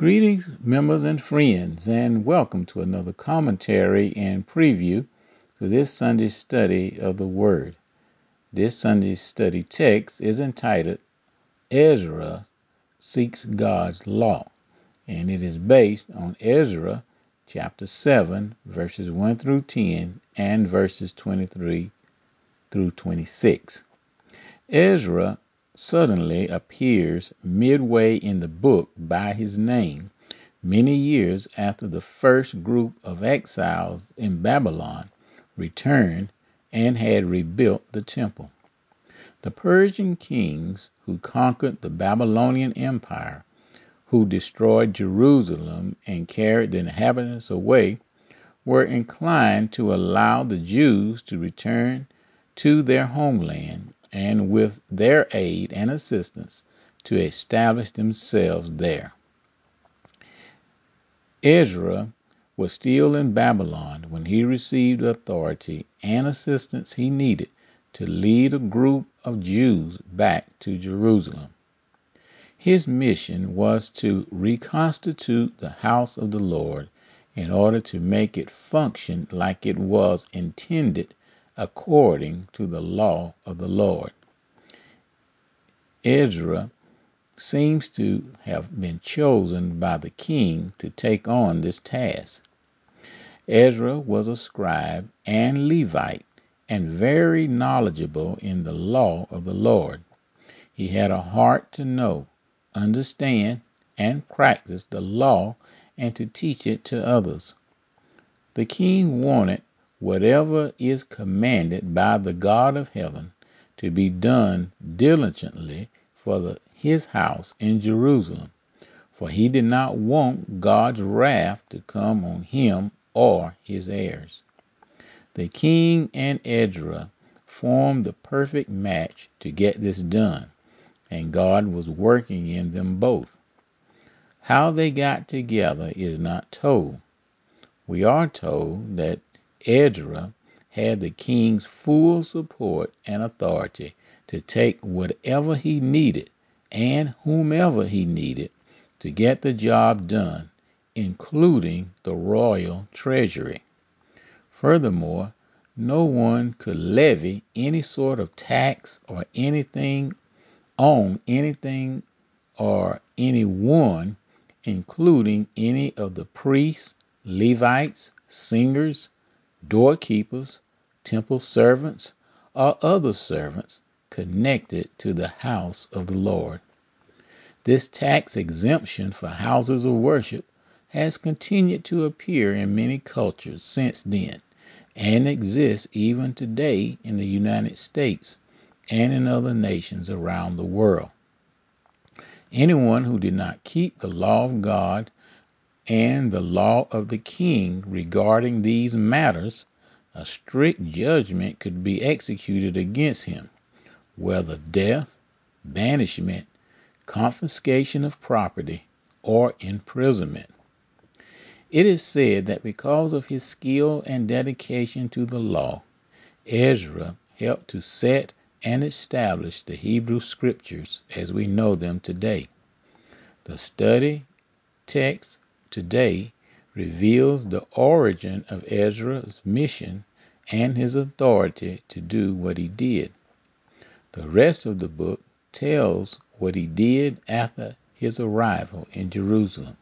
Greetings, members and friends, and welcome to another commentary and preview to this Sunday's study of the Word. This Sunday's study text is entitled Ezra Seeks God's Law, and it is based on Ezra chapter 7, verses 1 through 10, and verses 23 through 26. Ezra suddenly appears midway in the book by his name, many years after the first group of exiles in Babylon returned and had rebuilt the temple. The Persian kings who conquered the Babylonian Empire, who destroyed Jerusalem and carried the inhabitants away, were inclined to allow the Jews to return to their homeland and with their aid and assistance to establish themselves there. Ezra was still in Babylon when he received the authority and assistance he needed to lead a group of Jews back to Jerusalem. His mission was to reconstitute the house of the Lord in order to make it function like it was intended according to the law of the Lord. Ezra seems to have been chosen by the king to take on this task. Ezra was a scribe and Levite and very knowledgeable in the law of the Lord. He had a heart to know, understand, and practice the law and to teach it to others. The king wanted whatever is commanded by the God of heaven to be done diligently for his house in Jerusalem, for he did not want God's wrath to come on him or his heirs. The king and Ezra formed the perfect match to get this done, and God was working in them both. How they got together is not told. We are told that Ezra had the king's full support and authority to take whatever he needed and whomever he needed to get the job done, including the royal treasury. Furthermore, no one could levy any sort of tax or anything on anything or anyone, including any of the priests, Levites, singers, doorkeepers, temple servants, or other servants connected to the house of the Lord. This tax exemption for houses of worship has continued to appear in many cultures since then and exists even today in the United States and in other nations around the world. Anyone who did not keep the law of God and the law of the king regarding these matters, a strict judgment could be executed against him, whether death, banishment, confiscation of property, or imprisonment. It is said that because of his skill and dedication to the law, Ezra helped to set and establish the Hebrew Scriptures as we know them today. The study text today reveals the origin of Ezra's mission and his authority to do what he did. The rest of the book tells what he did after his arrival in Jerusalem.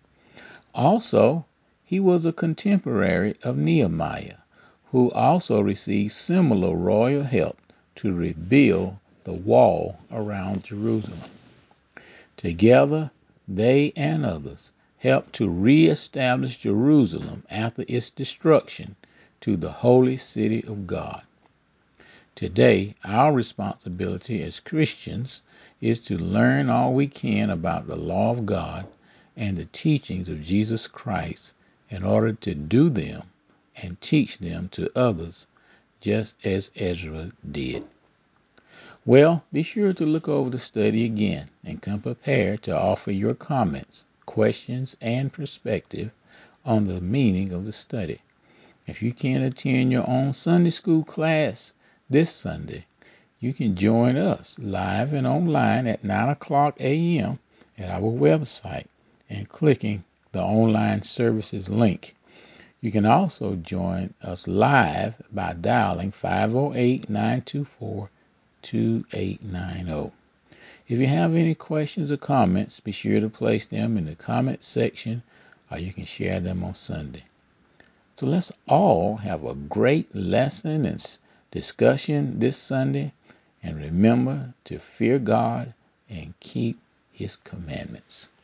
Also, he was a contemporary of Nehemiah, who also received similar royal help to rebuild the wall around Jerusalem. Together, they and others helped to reestablish Jerusalem after its destruction to the holy city of God. Today, our responsibility as Christians is to learn all we can about the law of God and the teachings of Jesus Christ in order to do them and teach them to others, just as Ezra did. Well, be sure to look over the study again and come prepared to offer your comments, questions, and perspective on the meaning of the study. If you can't attend your own Sunday school class this Sunday, you can join us live and online at 9 o'clock a.m. at our website and clicking the online services link. You can also join us live by dialing 508-924-2890. If you have any questions or comments, be sure to place them in the comment section, or you can share them on Sunday. So let's all have a great lesson and discussion this Sunday, and remember to fear God and keep His commandments.